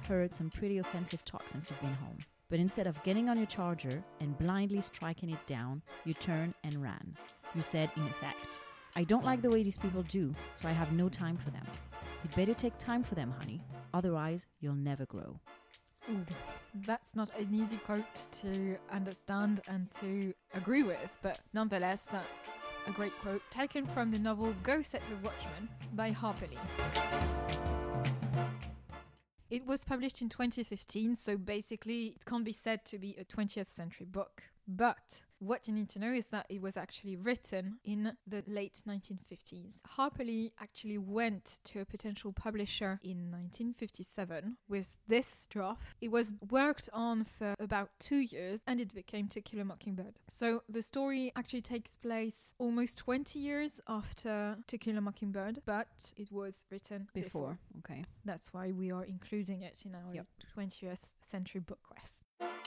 heard some pretty offensive talk since you've been home. But instead of getting on your charger and blindly striking it down, you turned and ran. You said, in effect, I don't like the way these people do, so I have no time for them. You'd better take time for them, honey. Otherwise, you'll never grow. Ooh, that's not an easy quote to understand and to agree with, but nonetheless, that's a great quote taken from the novel Go Set a Watchman by Harper Lee. It was published in 2015, so basically it can't be said to be a 20th century book. But what you need to know is that it was actually written in the late 1950s. Harper Lee actually went to a potential publisher in 1957 with this draft. It was worked on for about 2 years and it became To Kill a Mockingbird. So the story actually takes place almost 20 years after To Kill a Mockingbird, but it was written before. Okay. That's why we are including it in our 20th century book quest.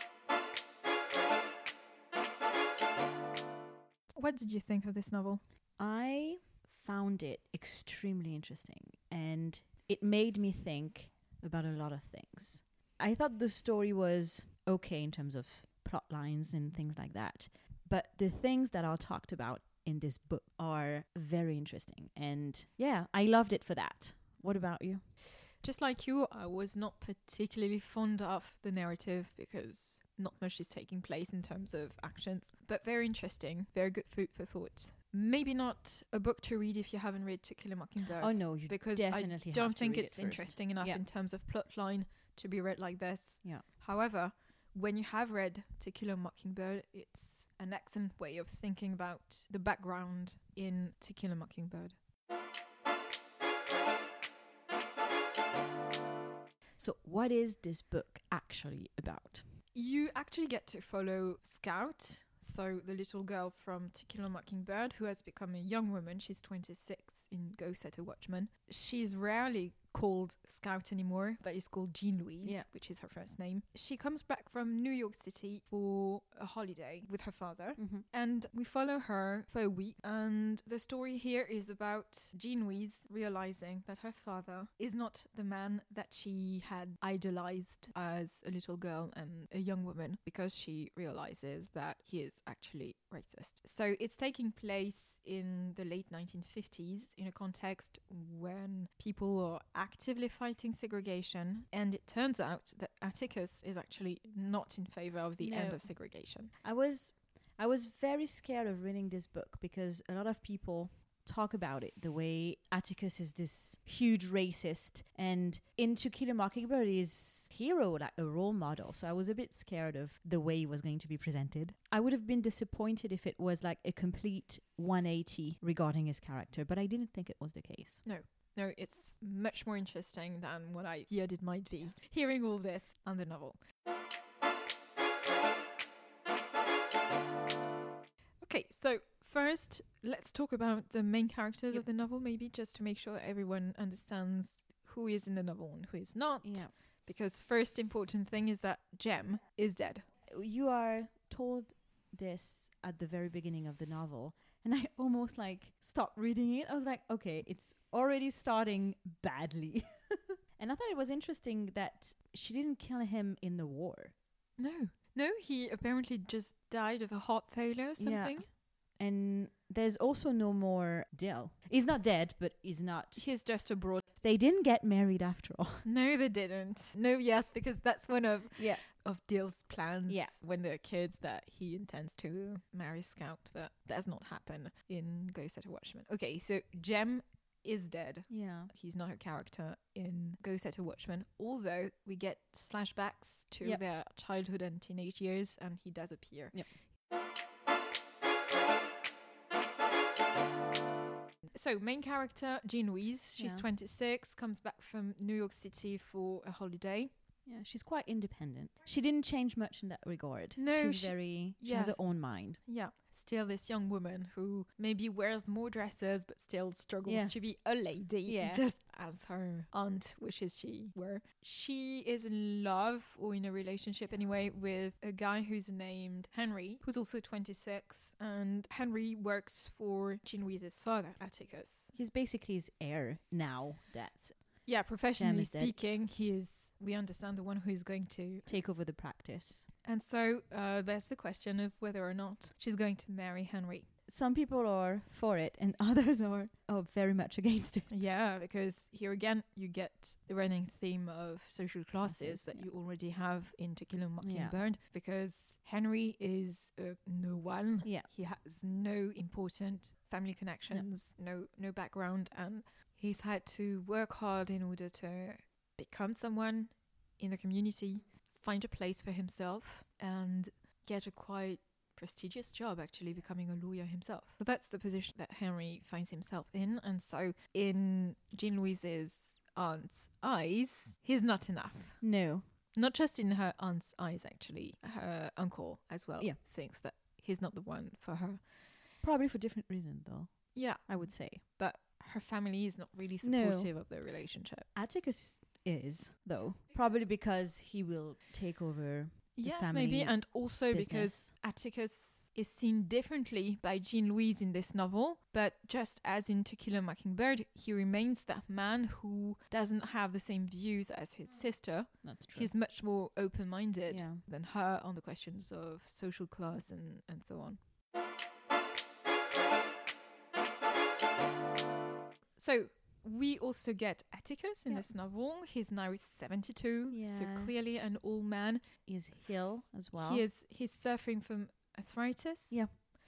What did you think of this novel? I found it extremely interesting and it made me think about a lot of things. I thought the story was okay in terms of plot lines and things like that. But the things that are talked about in this book are very interesting. And yeah, I loved it for that. What about you? Just like you, I was not particularly fond of the narrative because not much is taking place in terms of actions, but very interesting, very good food for thought. Maybe not a book to read if you haven't read To Kill a Mockingbird. Oh no, you because definitely I don't have to think read it's it first. interesting enough in terms of plotline to be read like this. Yeah. However, when you have read To Kill a Mockingbird, it's an excellent way of thinking about the background in To Kill a Mockingbird. So what is this book actually about? You actually get to follow Scout, so the little girl from To Kill a Mockingbird, who has become a young woman. She's 26 in Go Set a Watchman. She's rarely called Scout anymore, but is called Jean Louise, which is her first name. She comes back from New York City for a holiday with her father, and we follow her for a week. And the story here is about Jean Louise realizing that her father is not the man that she had idolized as a little girl and a young woman, because she realizes that he is actually racist. So it's taking place in the late 1950s in a context when people are actively fighting segregation, and it turns out that Atticus is actually not in favor of the end of segregation. I was very scared of reading this book because a lot of people talk about it, the way Atticus is this huge racist, and in To Kill a Mockingbird is hero, like a role model. So I was a bit scared of the way it was going to be presented. I would have been disappointed if it was like a complete 180 regarding his character, but I didn't think it was the case. No, it's much more interesting than what I feared it might be, hearing all this on the novel. Okay, so first, let's talk about the main characters of the novel, maybe, just to make sure that everyone understands who is in the novel and who is not. Yeah. Because first important thing is that Jem is dead. You are told this at the very beginning of the novel, and I almost stopped reading it. I was like, okay, it's already starting badly. And I thought it was interesting that she didn't kill him in the war. No, he apparently just died of a heart failure or something. Yeah. And there's also no more Dill. He's not dead, but he's just abroad. They didn't get married after all. No, they didn't. No, yes, because that's one of Dill's plans when they're kids, that he intends to marry Scout, but that does not happen in Go Set a Watchman. Okay, so Jem is dead. Yeah. He's not a character in Go Set a Watchman, although we get flashbacks to their childhood and teenage years, and he does appear. Yep. So, main character, Jean Louise, she's 26, comes back from New York City for a holiday. Yeah, she's quite independent. She didn't change much in that regard. No, she has her own mind. Yeah. Still this young woman who maybe wears more dresses but still struggles to be a lady, just as her aunt wishes she were. She is in love, or in a relationship anyway, with a guy who's named Henry, who's also 26, and Henry works for Jean Louise's father, Atticus. He's basically his heir now that Yeah, professionally is dead. speaking, he is, we understand, the one who is going to Take over the practice. And so there's the question of whether or not she's going to marry Henry. Some people are for it and others are very much against it. Yeah, because here again, you get the running theme of social classes that you already have in To Kill a Mockingbird, because Henry is no one. Yeah. He has no important family connections, no background, and he's had to work hard in order to become someone in the community, find a place for himself, and get a quite prestigious job, actually becoming a lawyer himself. So that's the position that Henry finds himself in. And so in Jean Louise's aunt's eyes, he's not enough. No. Not just in her aunt's eyes, actually. Her uncle as well thinks that he's not the one for her. Probably for different reasons, though. Yeah. I would say. But her family is not really supportive of their relationship. Atticus is, though. Probably because he will take over the Yes, family maybe. And also business. because Atticus is seen differently by Jean Louise in this novel. But just as in To Kill a Mockingbird, he remains that man who doesn't have the same views as his sister. That's true. He's much more open-minded Yeah. than her on the questions of social class and so on. So we also get Atticus in this novel. He's now 72, so Yeah. clearly an old man. Is Hill as well. He's suffering from arthritis. Yeah.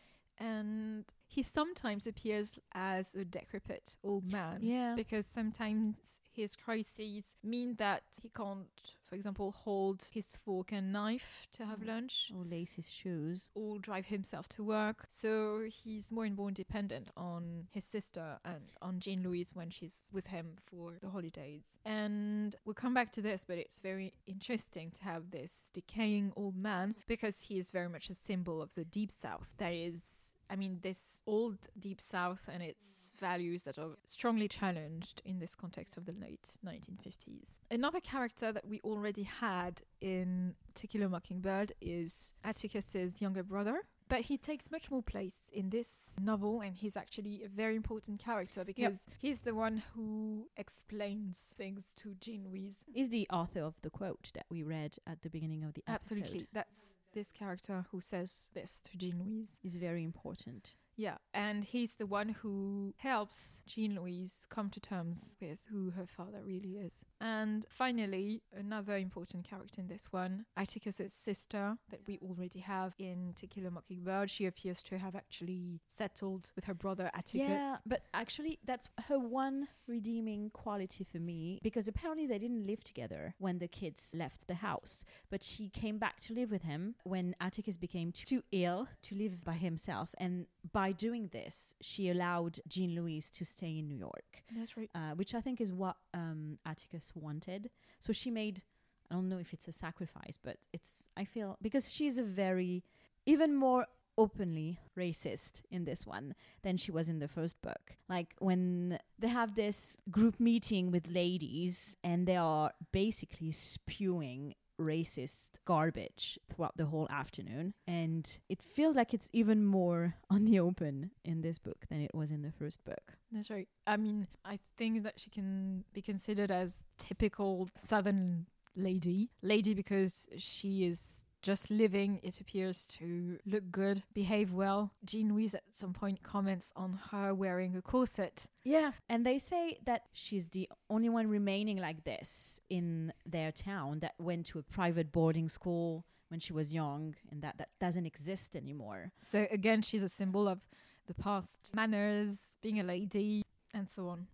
And he sometimes appears as a decrepit old man. Yeah. Because sometimes his crises mean that he can't, for example, hold his fork and knife to have lunch Or lace his shoes. or drive himself to work. So he's more and more dependent on his sister and on Jean Louise when she's with him for the holidays. And we'll come back to this, but it's very interesting to have this decaying old man because he is very much a symbol of the Deep South. That is, I mean, this old Deep South and its values that are strongly challenged in this context of the late 1950s. Another character that we already had in To Kill a Mockingbird is Atticus's younger brother. But he takes much more place in this novel, and he's actually a very important character because he's the one who explains things to Jean Louise. Is the author of the quote that we read at the beginning of the episode. Absolutely. That's this character who says this to Jean Louise. Is very important. Yeah, and he's the one who helps Jean Louise come to terms with who her father really is. And finally, another important character in this one, Atticus's sister that we already have in To Kill a Mockingbird. She appears to have actually settled with her brother Atticus. Yeah, but actually that's her one redeeming quality for me, because apparently they didn't live together when the kids left the house, but she came back to live with him when Atticus became too ill to live by himself, and by doing this she allowed Jean Louise to stay in New York. That's right. Which I think is what Atticus wanted. So she made, I don't know if it's a sacrifice, but it's, I feel, because she's a very, even more openly racist in this one than she was in the first book. Like when they have this group meeting with ladies and they are basically spewing racist garbage throughout the whole afternoon, and it feels like it's even more on the open in this book than it was in the first book. That's right. I mean, I think that she can be considered as typical Southern lady because she is just living, it appears, to look good, behave well. Jean Louise at some point comments on her wearing a corset. Yeah, and they say that she's the only one remaining like this in their town that went to a private boarding school when she was young, and that doesn't exist anymore. So again, she's a symbol of the past, manners, being a lady, and so on.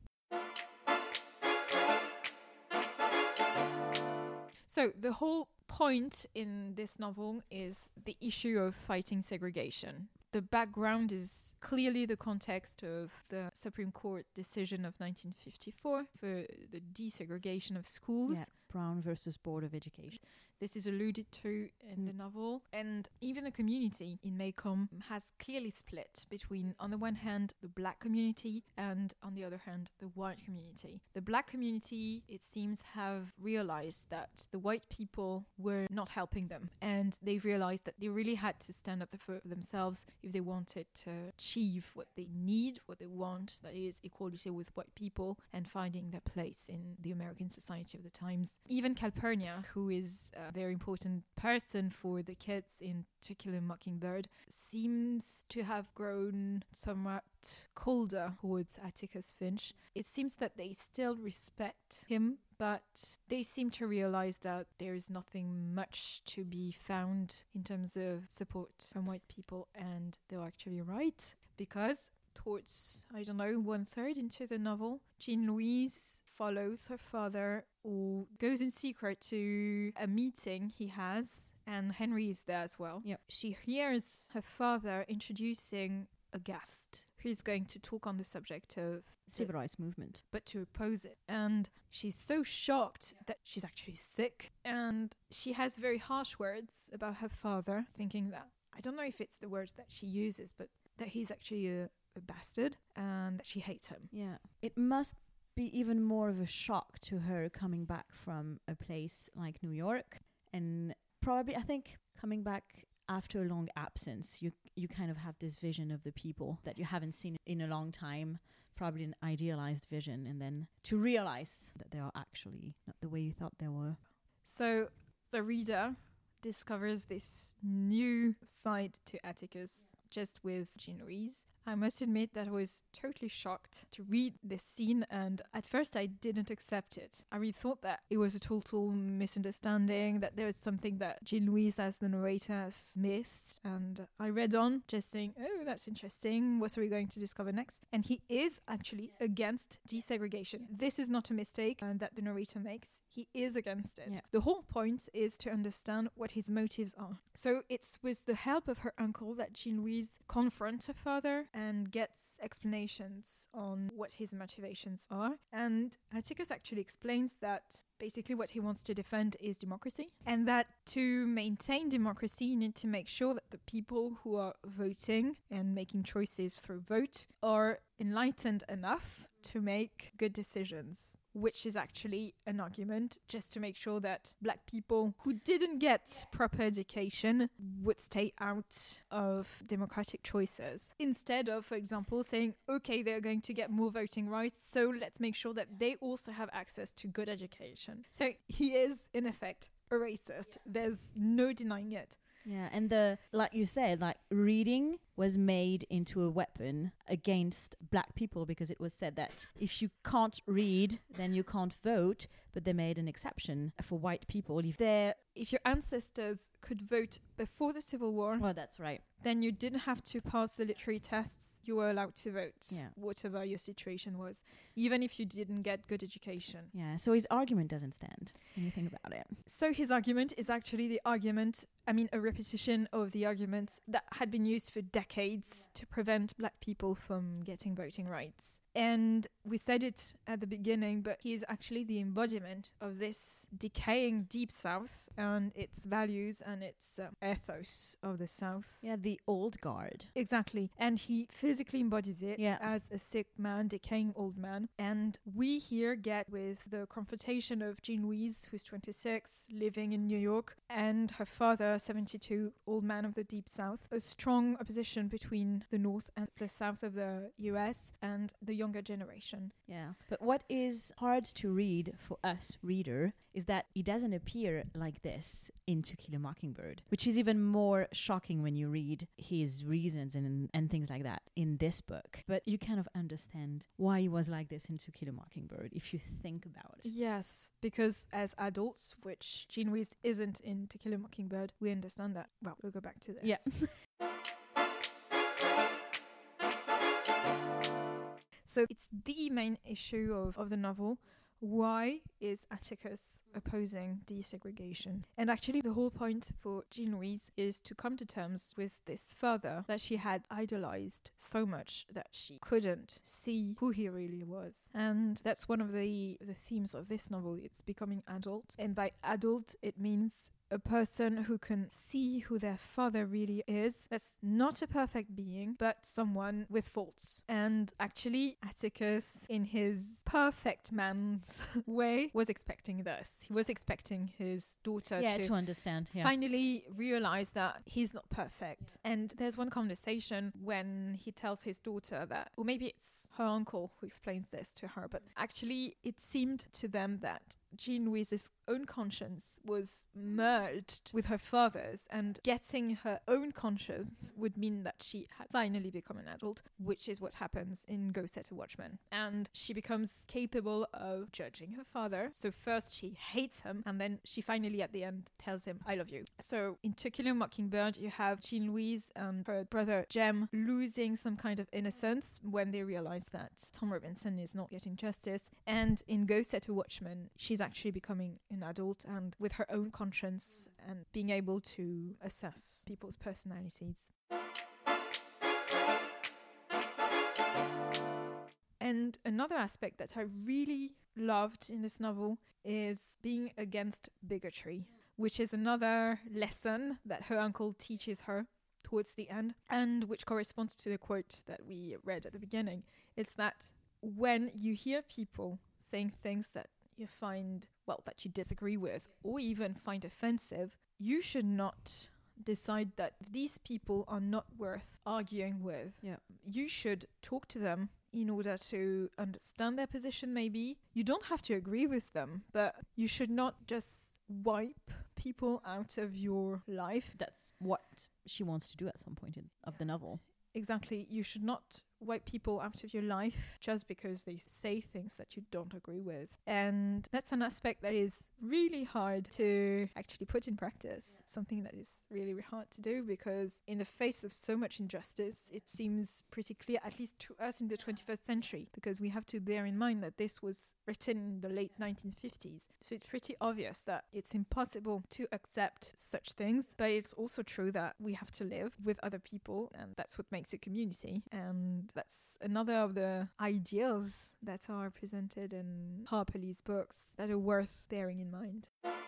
So the whole point in this novel is the issue of fighting segregation. The background is clearly the context of the Supreme Court decision of 1954 for the desegregation of schools. Yeah. Brown versus Board of Education. This is alluded to in the novel. And even the community in Maycomb has clearly split between, on the one hand, the black community and, on the other hand, the white community. The black community, it seems, have realized that the white people were not helping them. And they've realized that they really had to stand up for themselves if they wanted to achieve what they need, what they want, that is equality with white people and finding their place in the American society of the times. Even Calpurnia, who is a very important person for the kids in To Kill a Mockingbird, seems to have grown somewhat colder towards Atticus Finch. It seems that they still respect him, but they seem to realize that there is nothing much to be found in terms of support from white people, and they're actually right, because towards, 1/3 into the novel, Jean Louise follows her father, who goes in secret to a meeting he has, and Henry is there as well. Yep. She hears her father introducing a guest who's going to talk on the subject of Civil rights movement. but to oppose it. And she's so shocked that she's actually sick, and she has very harsh words about her father, thinking that, I don't know if it's the word that she uses, but that he's actually a bastard and that she hates him. Yeah. It must be even more of a shock to her coming back from a place like New York, and probably, I think, coming back after a long absence, you kind of have this vision of the people that you haven't seen in a long time, probably an idealized vision, and then to realize that they are actually not the way you thought they were. So the reader discovers this new side to Atticus just with Jean Louise. I must admit that I was totally shocked to read this scene, and at first I didn't accept it. I really thought that it was a total misunderstanding, that there was something that Jean Louise as the narrator has missed, and I read on just saying, oh, that's interesting, what are we going to discover next? And he is actually against desegregation. This is not a mistake that the narrator makes. He is against it. Yeah. The whole point is to understand what his motives are. So it's with the help of her uncle that Jean Louise confronts her father and gets explanations on what his motivations are. And Atticus actually explains that basically what he wants to defend is democracy, and that to maintain democracy, you need to make sure that the people who are voting and making choices through vote are enlightened enough to make good decisions, which is actually an argument just to make sure that black people who didn't get proper education would stay out of democratic choices. Instead of, for example, saying, okay, they're going to get more voting rights, so let's make sure that they also have access to good education. So he is, in effect, a racist. There's no denying it. Yeah, and like you said, like reading was made into a weapon against black people, because it was said that if you can't read, then you can't vote. But they made an exception for white people. If your ancestors could vote before the Civil War, Well, that's right. then you didn't have to pass the literary tests. You were allowed to vote, Yeah. whatever your situation was, even if you didn't get good education. Yeah, so his argument doesn't stand when you think about it. So his argument is actually a repetition of the arguments that had been used for decades to prevent black people from getting voting rights. And we said it at the beginning, but he is actually the embodiment of this decaying Deep South and its values and its ethos of the South. Yeah, the old guard. Exactly. And he physically embodies it as a sick man, decaying old man. And we here get with the confrontation of Jean Louise, who's 26, living in New York, and her father, 72, old man of the Deep South, a strong opposition between the North and the South of the US and the younger generation. Yeah. But what is hard to read for us reader is that he doesn't appear like this in To Kill a Mockingbird, which is even more shocking when you read his reasons and things like that in this book. But you kind of understand why he was like this in To Kill a Mockingbird if you think about it. Yes, because as adults, which Jean Louise isn't in To Kill a Mockingbird, we understand that. Well, we'll go back to this. Yeah. So it's the main issue of the novel, why is Atticus opposing desegregation? And actually the whole point for Jean Louise is to come to terms with this father that she had idolized so much that she couldn't see who he really was. And that's one of the themes of this novel. It's becoming adult. And by adult, it means a person who can see who their father really is. That's not a perfect being, but someone with faults. And actually, Atticus, in his perfect man's way, was expecting this. He was expecting his daughter to understand. Yeah. Finally realize that he's not perfect. And there's one conversation when he tells his daughter that, or maybe it's her uncle who explains this to her, but actually it seemed to them that Jean Louise's own conscience was merged with her father's, and getting her own conscience would mean that she had finally become an adult, which is what happens in Go Set a Watchman. And she becomes capable of judging her father. So first she hates him, and then she finally at the end tells him, I love you. So in To Kill a Mockingbird, you have Jean Louise and her brother Jem losing some kind of innocence when they realize that Tom Robinson is not getting justice. And in Go Set a Watchman, she's actually becoming an adult and with her own conscience and being able to assess people's personalities. And another aspect that I really loved in this novel is being against bigotry, which is another lesson that her uncle teaches her towards the end, and which corresponds to the quote that we read at the beginning. It's that when you hear people saying things that you find, that you disagree with, or even find offensive, you should not decide that these people are not worth arguing with. Yeah. You should talk to them in order to understand their position, maybe. You don't have to agree with them, but you should not just wipe people out of your life. That's what she wants to do at some point of the novel. Exactly. You should not wipe people out of your life just because they say things that you don't agree with. And that's an aspect that is really hard to actually put in practice. Something that is really hard to do, because in the face of so much injustice, it seems pretty clear, at least to us in the 21st century, because we have to bear in mind that this was written in the late 1950s. So it's pretty obvious that it's impossible to accept such things, but it's also true that we have to live with other people, and that's what makes a community. And that's another of the ideals that are presented in Harper Lee's books that are worth bearing in mind.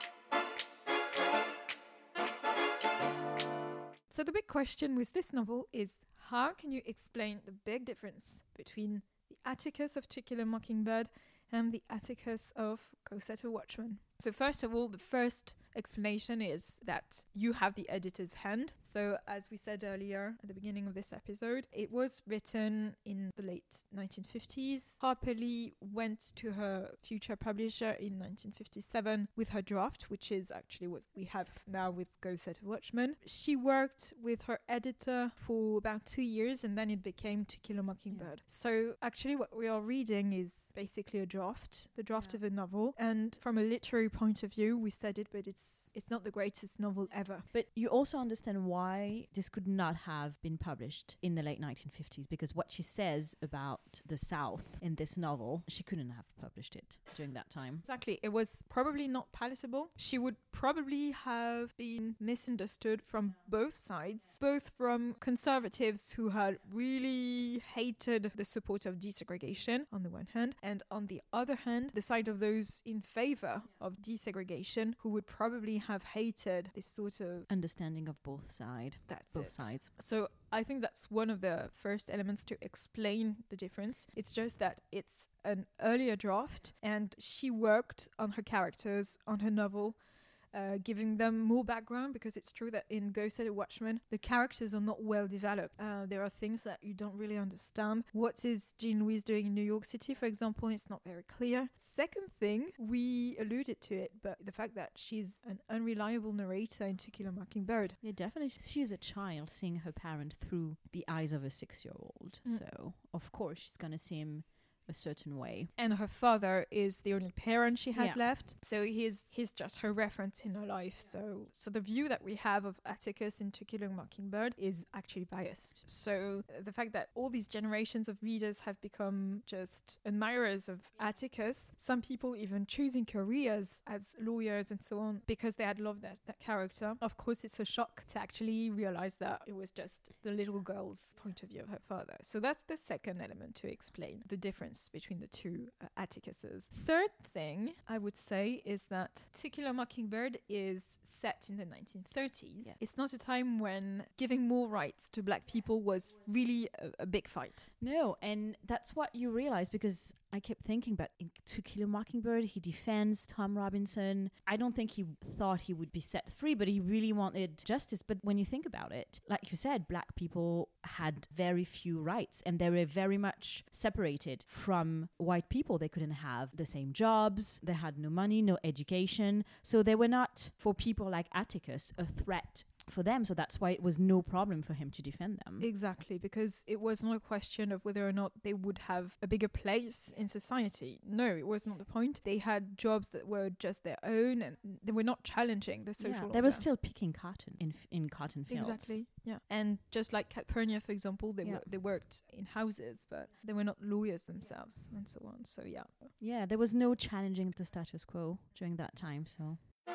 So the big question with this novel is, how can you explain the big difference between the Atticus of To Kill a Mockingbird and the Atticus of Go Set a Watchman? So first of all, the first explanation is that you have the editor's hand. So as we said earlier at the beginning of this episode, it was written in the late 1950s. Harper Lee went to her future publisher in 1957 with her draft, which is actually what we have now with Go Set a Watchman. She worked with her editor for about 2 years, and then it became To Kill a Mockingbird. So actually what we are reading is basically the draft of a novel. And from a literary point of view, we said it, but it's not the greatest novel ever. But you also understand why this could not have been published in the late 1950s, because what she says about the South in this novel, she couldn't have published it during that time. Exactly. It was probably not palatable. She would probably have been misunderstood from both sides, both from conservatives who had really hated the support of desegregation on the one hand, and on the other hand, the side of those in favor of desegregation who would probably have hated this sort of understanding of both sides. So I think that's one of the first elements to explain the difference. It's just that it's an earlier draft, and she worked on her characters, on her novel, giving them more background, because it's true that in Go Set a Watchman, the characters are not well developed. There are things that you don't really understand. What is Jean Louise doing in New York City, for example? It's not very clear. Second thing, we alluded to it, but the fact that she's an unreliable narrator in To Kill a Mockingbird. Yeah, definitely. She's a child seeing her parent through the eyes of a 6-year-old. So, of course, she's going to seem a certain way. And her father is the only parent she has Yeah. left. So he's just her reference in her life. So the view that we have of Atticus in To Kill a Mockingbird is actually biased. So the fact that all these generations of readers have become just admirers of Atticus, some people even choosing careers as lawyers and so on because they had loved that character. Of course, it's a shock to actually realize that it was just the little girl's point of view of her father. So that's the second element to explain the difference between the two Atticuses. Third thing I would say is that To Kill a Mockingbird is set in the 1930s. Yes. It's not a time when giving more rights to black people was really a big fight. No, and that's what you realize, because I kept thinking about in To Kill a Mockingbird, he defends Tom Robinson. I don't think he thought he would be set free, but he really wanted justice. But when you think about it, like you said, black people had very few rights, and they were very much separated from white people. They couldn't have the same jobs. They had no money, no education. So they were not, for people like Atticus, a threat for them. So that's why it was no problem for him to defend them. Exactly, because it was not a question of whether or not they would have a bigger place in society. No, it was not the point. They had jobs that were just their own, and they were not challenging the social order. They were still picking cotton in cotton fields. Exactly, yeah. And just like Calpurnia, for example, they worked in houses, but they were not lawyers themselves, and so on. So yeah. Yeah, there was no challenging the status quo during that time, so...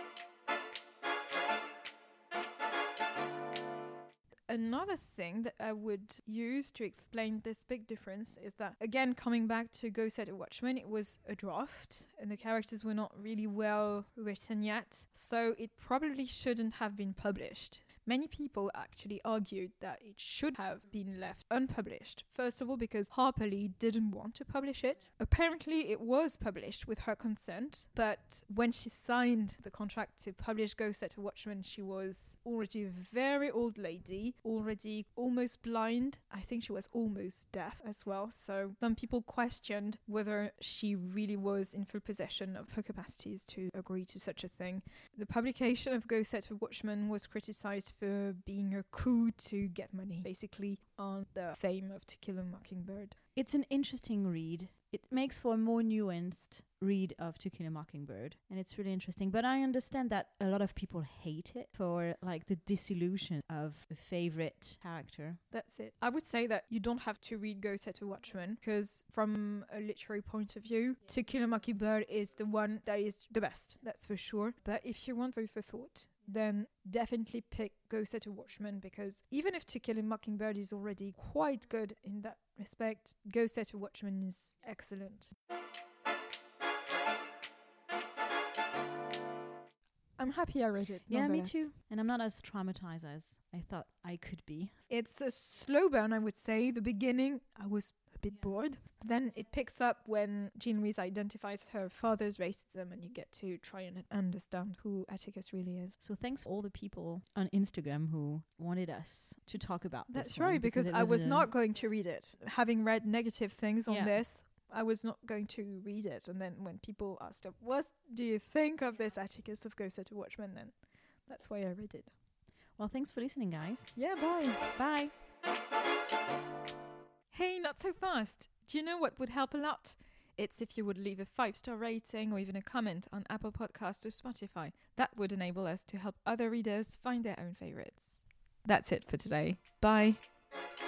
Another thing that I would use to explain this big difference is that, again, coming back to Go Set a Watchman, it was a draft and the characters were not really well written yet, so it probably shouldn't have been published. Many people actually argued that it should have been left unpublished. First of all, because Harper Lee didn't want to publish it. Apparently, it was published with her consent, but when she signed the contract to publish Go Set a Watchman, she was already a very old lady, already almost blind. I think she was almost deaf as well. So some people questioned whether she really was in full possession of her capacities to agree to such a thing. The publication of Go Set a Watchman was criticized for being a coup to get money, basically, on the fame of To Kill a Mockingbird. It's an interesting read. It makes for a more nuanced read of To Kill a Mockingbird, and it's really interesting. But I understand that a lot of people hate it for like the disillusion of a favorite character. That's it. I would say that you don't have to read Go Set a Watchman, because from a literary point of view, To Kill a Mockingbird is the one that is the best, that's for sure. But if you want food for thought, then definitely pick Go Set a Watchman, because even if To Kill a Mockingbird is already quite good in that respect, Go Set a Watchman is excellent. I'm happy I read it. Yeah, me nonetheless. too. And I'm not as traumatized as I thought I could be. It's a slow burn, I would say. The beginning, I was a bit bored. Then it picks up when Jean Louise identifies her father's racism, and you get to try and understand who Atticus really is. So thanks to all the people on Instagram who wanted us to talk about That's this right, one, because it I was a- not going to read it. Having read negative things on Yeah. this, I was not going to read it. And then when people asked, what do you think of this Atticus of Go Set a Watchman, then that's why I read it. Well, thanks for listening, guys. Yeah, bye. Bye. Hey, not so fast. Do you know what would help a lot? It's if you would leave a 5-star rating or even a comment on Apple Podcasts or Spotify. That would enable us to help other readers find their own favorites. That's it for today. Bye.